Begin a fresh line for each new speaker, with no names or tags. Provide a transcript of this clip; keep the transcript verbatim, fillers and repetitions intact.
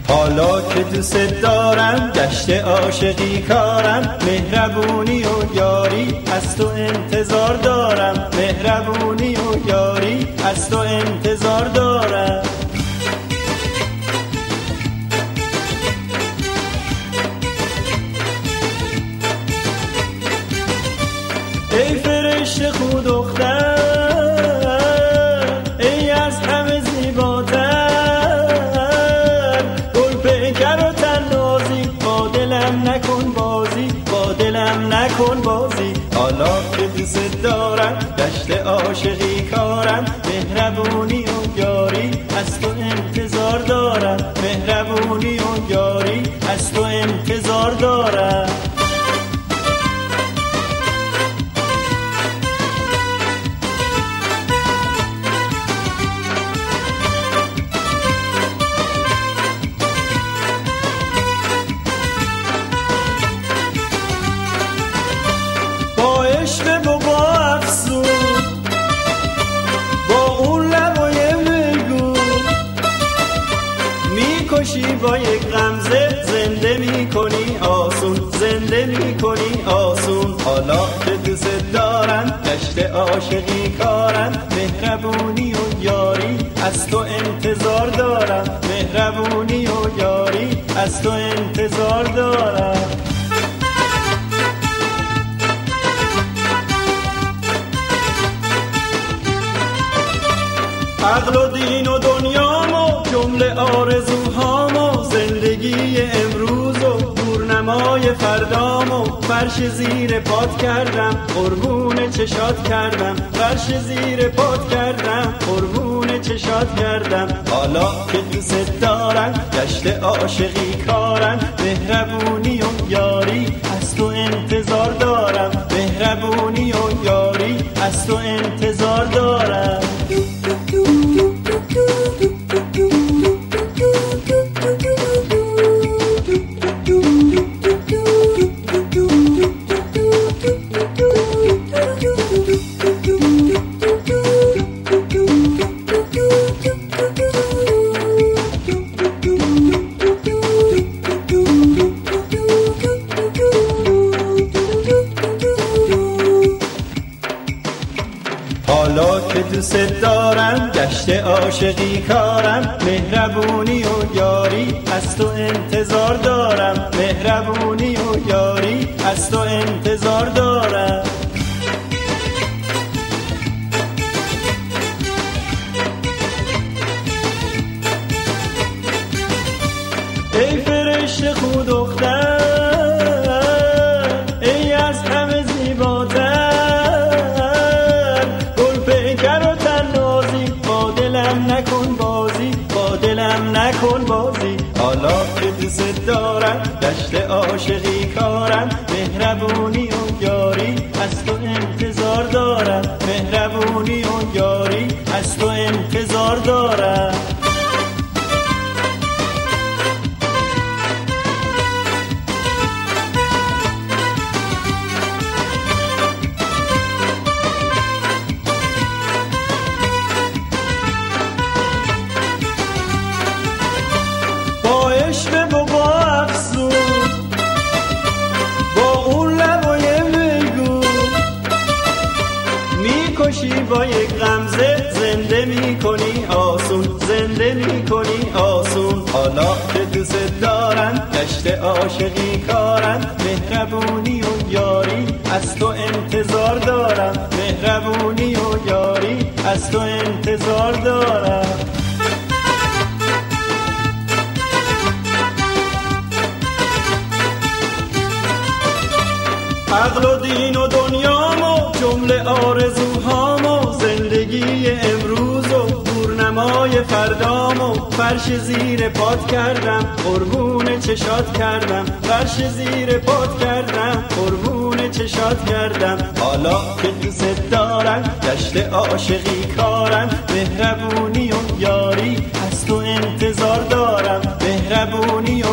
حالا که دوست دارم گشت عاشقی کارم، مهربونی و یاری از تو انتظار دارم، مهربونی و یاری از تو انتظار دارم. ای فرشته خود دختر، ای از همه زیباتر، گل پیکر و تنازی، با دلم نکن بازی، با دلم نکن بازی. حالا که دوست دارم گشت عاشقی کارم، مهربونی و یاری از تو انتظار دارم، مهربونی و یاری از تو انتظار دارم. و با افسون با اون لبای میگو، میکشی با یک غمزه، زنده میکنی آسون، زنده میکنی آسون. حالا که دوست دارم گشت عاشقی کارم، مهربونی و یاری از تو انتظار دارم، مهربونی و یاری از تو انتظار دارم. عقل و دین و دنیامو، جمله آرزوهامو، زندگی امروز و دورنمای فردامو، فرش زیر پات کردم، قربون چشات کردم، فرش زیر پات کردم، قربون چشات کردم. حالا که دوست دارم گشت عاشقی کارم، مهربونی و یاری از تو انتظار دارم، مهربونی و یاری از تو انتظار دارم. حالا که دوست دارم گشت عاشقی کارم، مهربونی و یاری از تو انتظار دارم، مهربونی و یاری از تو انتظار دارم. ای فرشته خود دختر، ای از همه زیباتر، گل پیکر و تنازی، با دلم نکن بازی، با دلم نکن بازی. حالا که دوست دارم گشت عاشقی کارم، مهربونی و یاری از تو انتظار دارم، مهربونی و یاری از تو انتظار دارم. و با افسون با اون لبای میگو، میکشی با یک غمزه، زنده میکنی آسون، زنده میکنی آسون. حالا که دوست دارم گشت عاشقی کارم، مهربونی و یاری از تو انتظار دارم، مهربونی و یاری از تو انتظار دارم. عقل و دین و دنیامو، جمله آرزوهامو، زندگی امروز و دورنمای فردامو، فرش زیر پات کردم، قربون چشات کردم، فرش زیر پات کردم، قربون چشات کردم. حالا که دوست دارم گشت عاشقی کارم، مهربونی و یاری از تو انتظار دارم، مهربونی